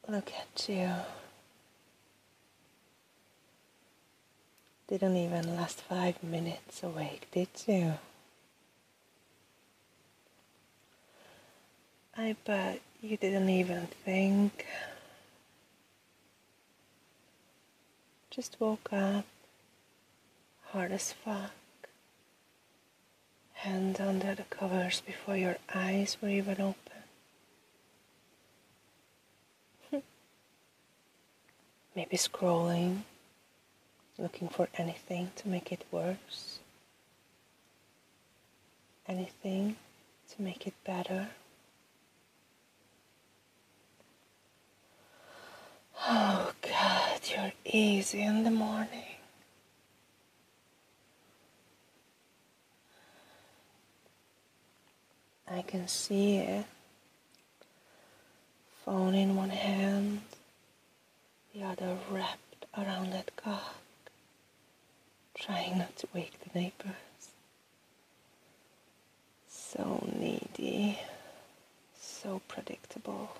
Look at you. Didn't even last 5 minutes awake, did you? I bet you didn't even think. Just woke up, hard as fuck. Hand under the covers before your eyes were even open. Maybe scrolling, looking for anything to make it worse. Anything to make it better. Oh God, you're easy in the morning. I can see it. Phone in one hand, the other wrapped around that cock, trying not to wake the neighbors. So needy, so predictable.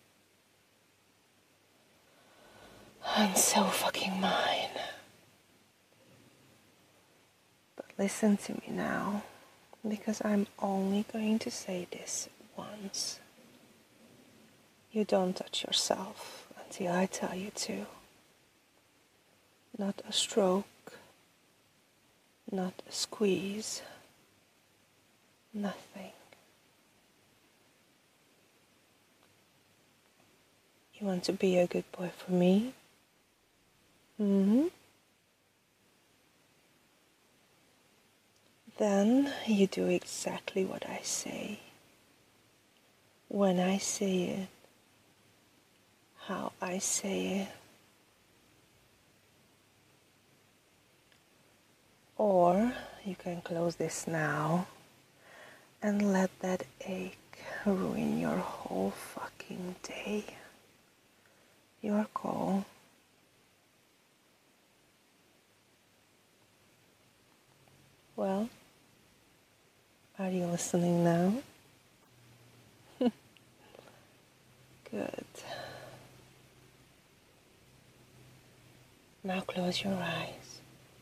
And so fucking mine. But listen to me now, because I'm only going to say this once. You don't touch yourself until I tell you to. Not a stroke, not a squeeze, nothing. You want to be a good boy for me? Then you do exactly what I say. When I say it, how I say it. Or you can close this now and let that ache ruin your whole fucking day. Your call. Well, are you listening now? Good. Now close your eyes.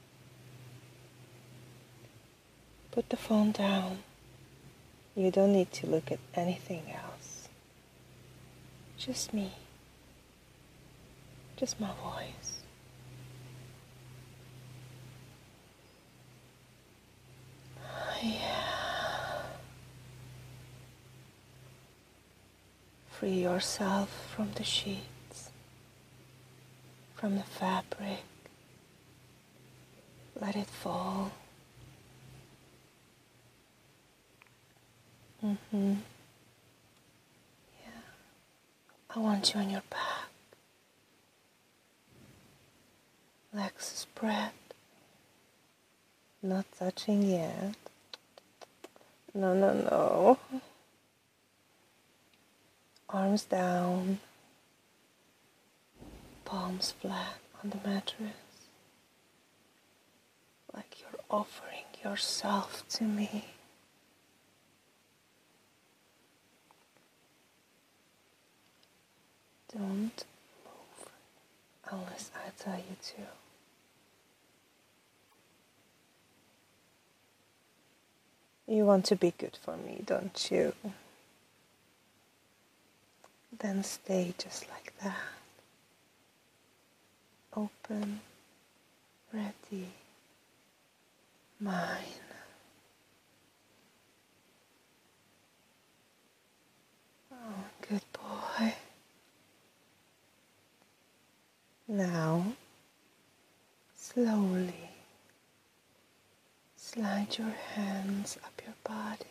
Put the phone down. You don't need to look at anything else. Just me. Just my voice. Yeah. Free yourself from the sheets, from the fabric. Let it fall. Yeah. I want you on your back. Legs spread. Not touching yet. No. Arms down. Palms flat on the mattress. Like you're offering yourself to me. Don't move unless I tell you to. You want to be good for me, don't you? Then stay just like that. Open, ready, mine. Oh, good boy. Now, slowly slide your hands up your body,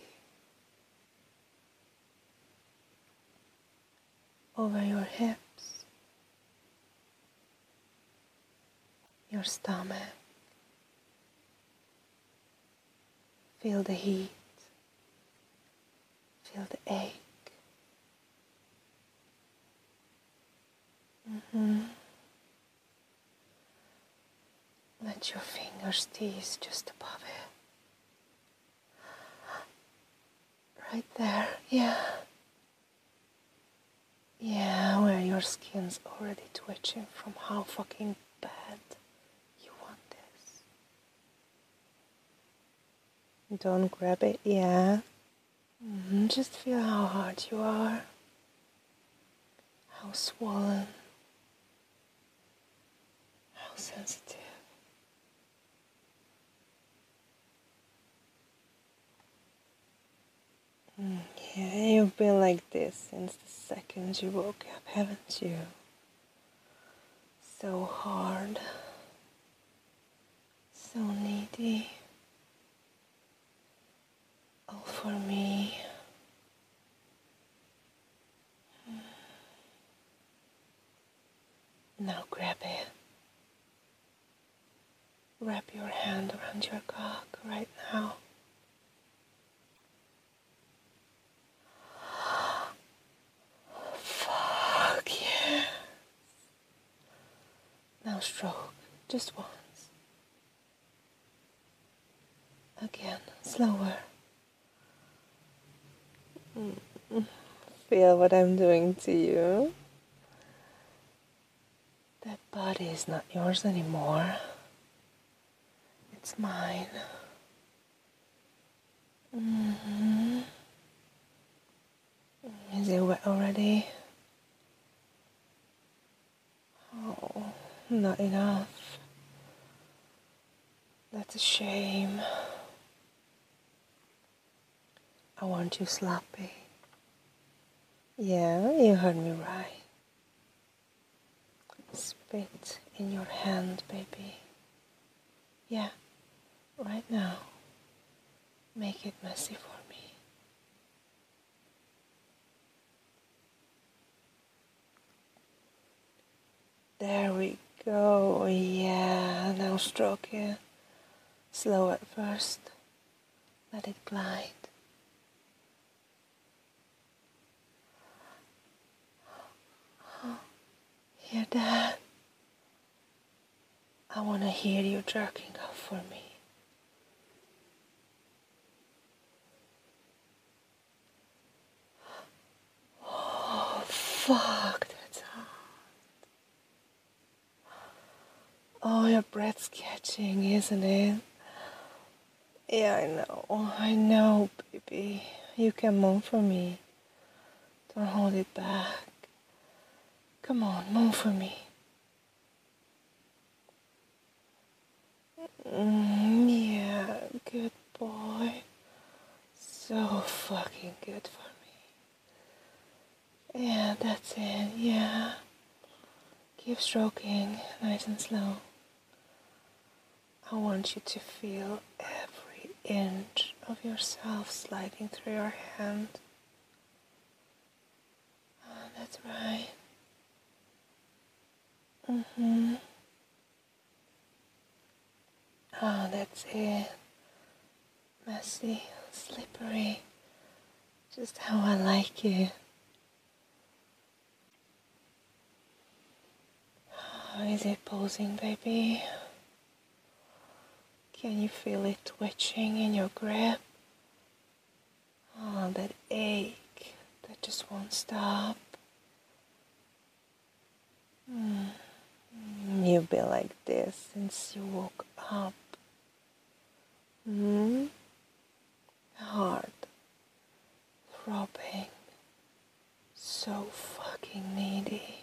over your hips, your stomach. Feel the heat, feel the ache. Let your fingers tease just above it. Right there, yeah. Yeah, where your skin's already twitching from how fucking bad you want this. Don't grab it, yeah. Just feel how hard you are, how swollen, how sensitive. Yeah, you've been like this since the second you woke up, haven't you? So hard, so needy, all for me. Now grab it. Wrap your hand around your cock right now. Fuck yeah. Now stroke, just once. Again, slower. Feel what I'm doing to you. That body is not yours anymore. It's mine. Is it wet already? Oh, not enough. That's a shame. I want you sloppy. Yeah, you heard me right. Spit in your hand, baby. Yeah, right now. Make it messy for me. There we go. Yeah, now stroke it. Slow at first. Let it glide. Hear that? I want to hear you jerking off for me. Oh, fuck, that's hot. Oh, your breath's catching, isn't it? Yeah, I know, baby. You can move for me. Don't hold it back. Come on, move for me. Yeah, good boy. So fucking good for me. Yeah, that's it, yeah. Keep stroking, nice and slow. I want you to feel every inch of yourself sliding through your hand. Oh, that's right. Oh, that's it. Messy, slippery. Just how I like it. How is it posing, baby? Can you feel it twitching in your grip? Oh, that ache that just won't stop. You've been like this since you woke up. Hard, throbbing, so fucking needy.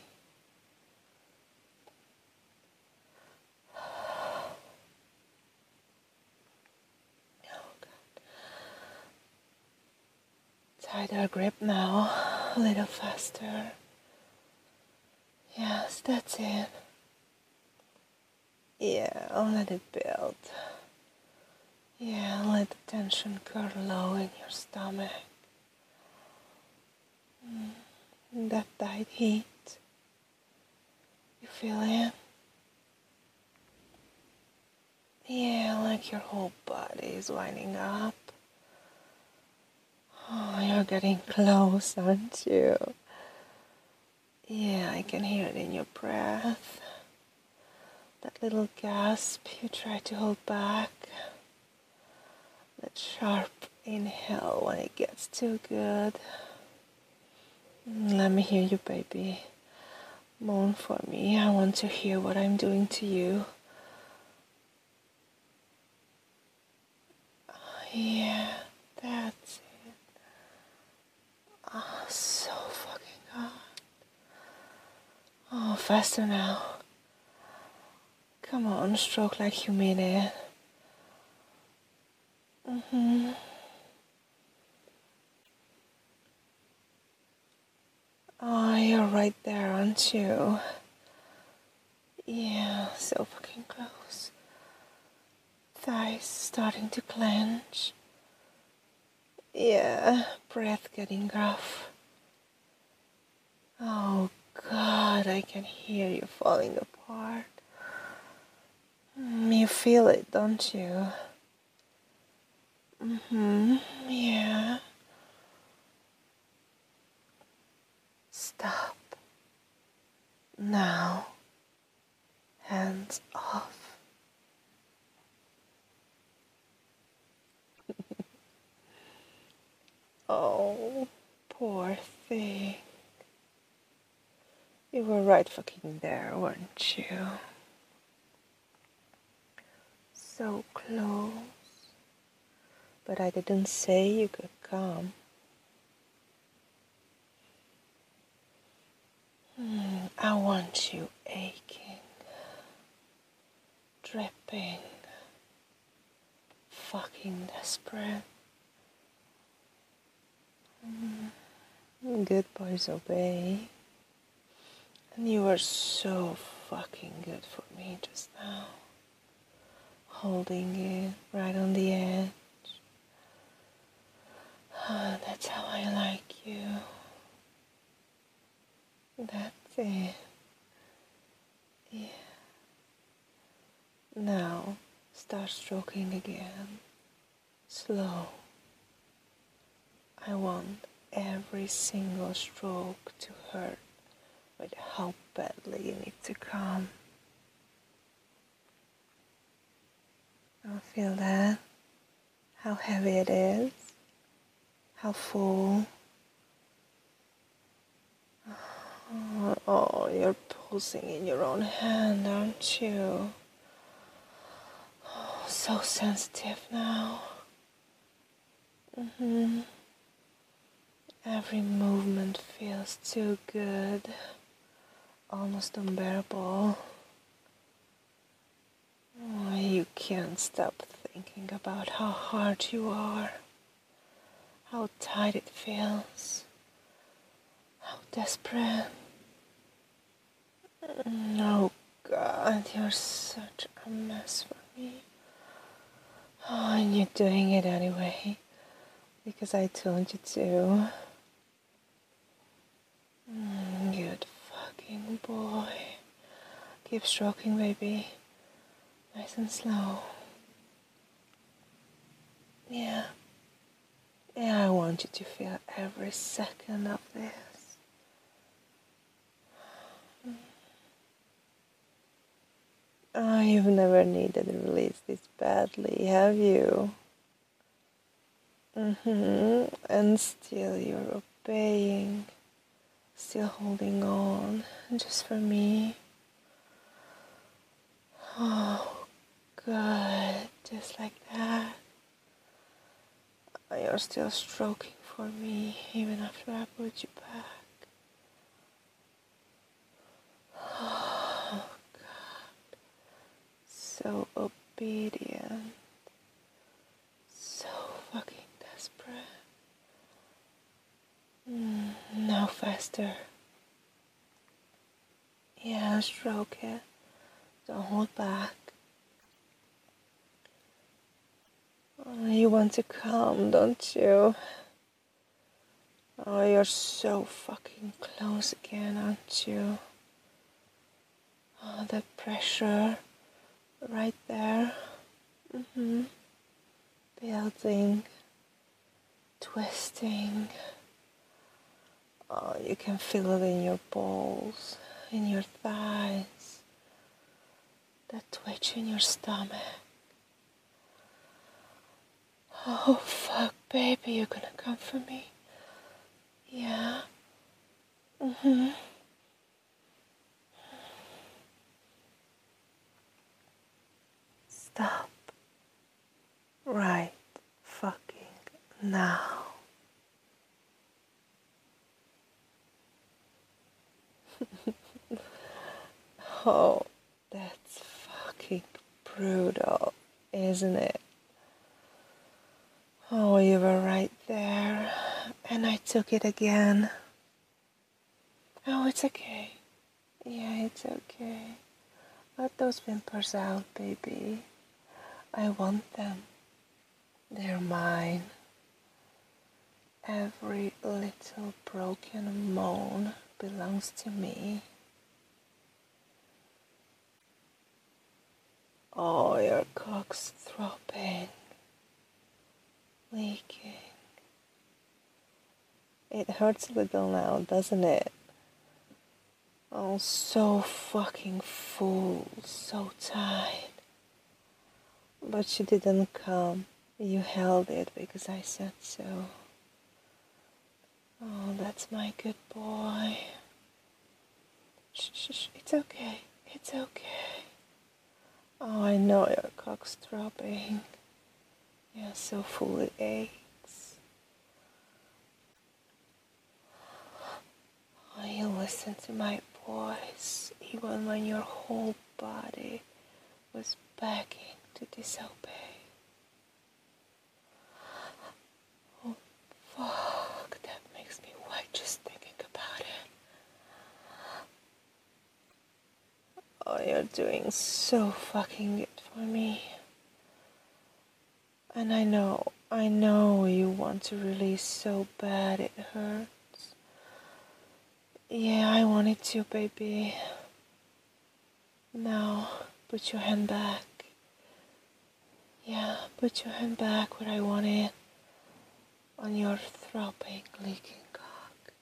Oh God. Tighter grip now, a little faster. Yes, that's it. Yeah, I'll let it build. Yeah, let the tension curl low in your stomach. That tight heat. You feel it? Yeah, like your whole body is winding up. Oh, you're getting close, aren't you? Yeah, I can hear it in your breath. That little gasp you try to hold back. That sharp inhale when it gets too good. Let me hear you, baby. Moan for me. I want to hear what I'm doing to you. Yeah, that's it. Oh, so fucking hot. Oh, faster now. Come on, stroke like you mean it. Oh, you're right there, aren't you? Yeah, so fucking close. Thighs starting to clench. Yeah, breath getting rough. Oh God, I can hear you falling apart. You feel it, don't you? Yeah. Stop. Now. Hands off. Oh, poor thing. You were right fucking there, weren't you? So close. But I didn't say you could come. I want you aching, dripping, fucking desperate. Good boys obey. And you were so fucking good for me just now. Holding it right on the edge. That's how I like you. That's it. Yeah. Now, start stroking again. Slow. I want every single stroke to hurt with how badly you need to come. I feel that. How heavy it is. How full. Oh, you're pulsing in your own hand, aren't you? Oh, so sensitive now. Every movement feels too good, almost unbearable. Oh, you can't stop thinking about how hard you are, how tight it feels, how desperate. Oh God, you're such a mess for me. Oh, and you're doing it anyway, because I told you to. Good fucking boy. Keep stroking, baby. Nice and slow. Yeah. Yeah, I want you to feel every second of this. Oh, you've never needed a release this badly, have you? And still you're obeying, still holding on, just for me. Oh, good, just like that. You're still stroking for me, even after I put you back. Oh, God, so obedient, so fucking desperate. Now faster. Yeah, stroke it. Don't hold back. Oh, you want to come, don't you? Oh, you're so fucking close again, aren't you? Oh, the pressure right there. Building, twisting. Oh, you can feel it in your balls, in your thighs. That twitch in your stomach. Oh, fuck, baby, you're gonna come for me? Yeah. right fucking now. Oh, that's fucking brutal, isn't it? Oh, you were right there, and I took it again. Oh, it's okay. Yeah, it's okay. Let those whimpers out, baby. I want them. They're mine. Every little broken moan belongs to me. Oh, your cock's throbbing, leaking. It hurts a little now, doesn't it? Oh, so fucking full, so tight. But you didn't come. You held it because I said so. Oh, that's my good boy. Shh, shh, shh. It's okay. It's okay. Oh, I know your cock's throbbing. Yeah, so full it aches. Oh, you listen to my voice even when your whole body was begging to disobey. Oh, fuck, that makes me wet just thinking about it. Oh, you're doing so fucking good for me. And I know you want to release so bad it hurts. Yeah, I want it to, baby. Now, put your hand back. Yeah, put your hand back where I want it. On your throbbing, leaking cock.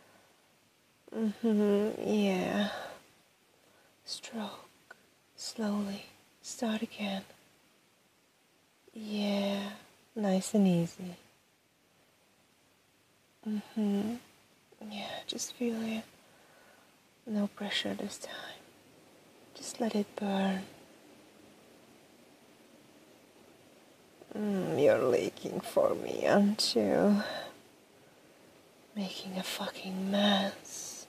Yeah. Stroke. Slowly. Start again. Yeah. Nice and easy. Yeah, just feel it. No pressure this time. Just let it burn. You're leaking for me, aren't you? Making a fucking mess.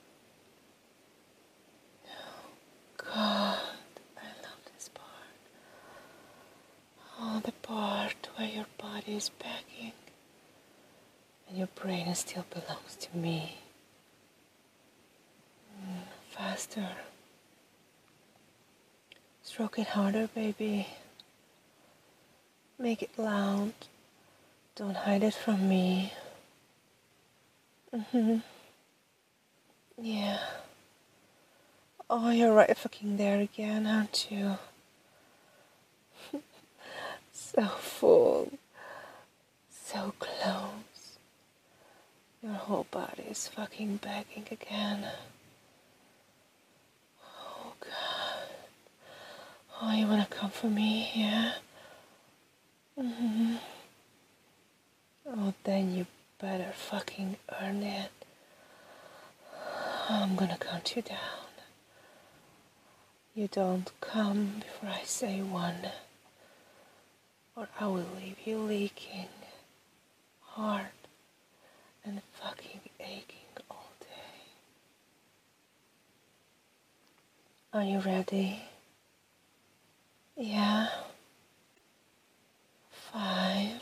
God, I love this part. Oh, the part where your body is begging and your brain still belongs to me. Faster. Stroke it harder, baby. Make it loud. Don't hide it from me. Yeah. Oh, you're right fucking there again, aren't you? So full. So close. Your whole body is fucking begging again. Oh, God. Oh, you wanna come for me, yeah? Oh, then you better fucking earn it. I'm gonna count you down. You don't come before I say one, or I will leave you leaking, hard and fucking aching all day. Are you ready? Yeah. 5,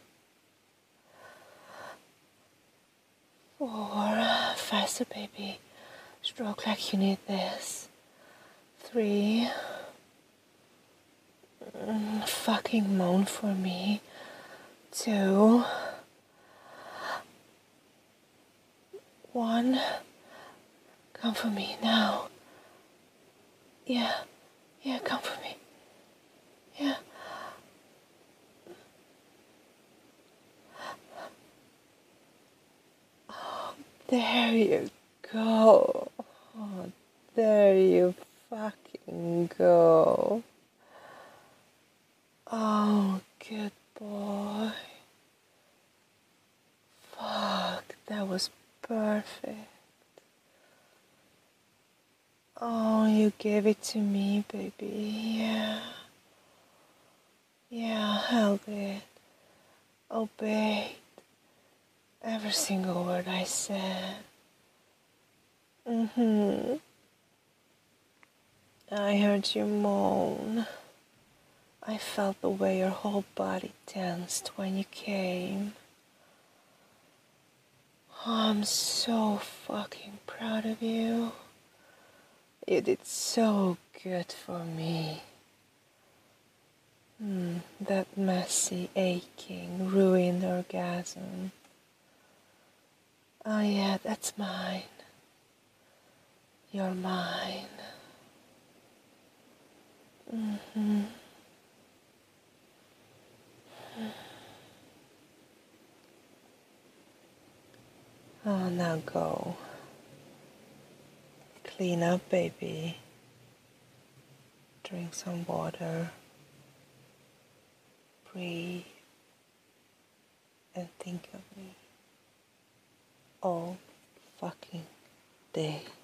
4, faster, baby. Stroke like you need this. 3, fucking moan for me. 2, 1, come for me now. Yeah, come for me. Yeah. There you go. Oh, there you fucking go. Oh, good boy. Fuck, that was perfect. Oh, you gave it to me, baby. Yeah. Yeah, held it. Obeyed every single word I said. I heard you moan. I felt the way your whole body tensed when you came. Oh, I'm so fucking proud of you. You did so good for me. That messy, aching, ruined orgasm. Oh yeah, that's mine. You're mine. Oh, now go. Clean up, baby. Drink some water. Breathe. And think of me all fucking day.